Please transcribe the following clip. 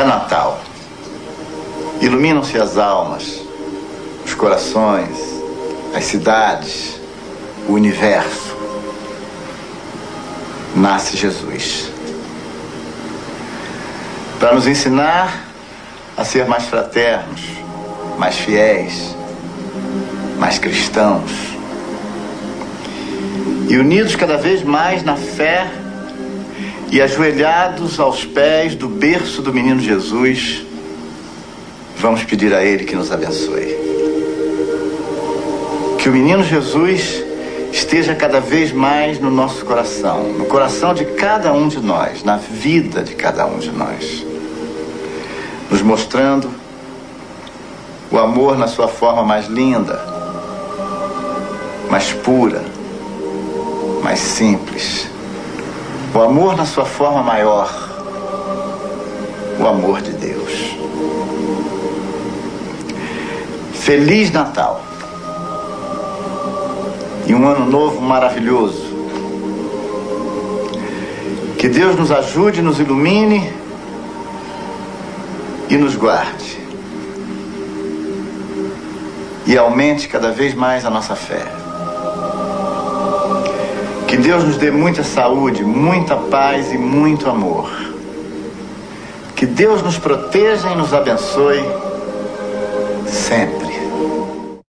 É Natal. Iluminam-se as almas, os corações, as cidades, o universo. Nasce Jesus. Para nos ensinar a ser mais fraternos, mais fiéis, mais cristãos. E unidos cada vez mais na fé e ajoelhados aos pés do berço do menino Jesus, vamos pedir a Ele que nos abençoe. Que o menino Jesus esteja cada vez mais no nosso coração, no coração de cada um de nós, na vida de cada um de nós, nos mostrando o amor na sua forma mais linda, mais pura, mais simples. O amor na sua forma maior, o amor de Deus. Feliz Natal e um ano novo maravilhoso. Que Deus nos ajude, nos ilumine e nos guarde. E aumente cada vez mais a nossa fé. Que Deus nos dê muita saúde, muita paz e muito amor. Que Deus nos proteja e nos abençoe sempre.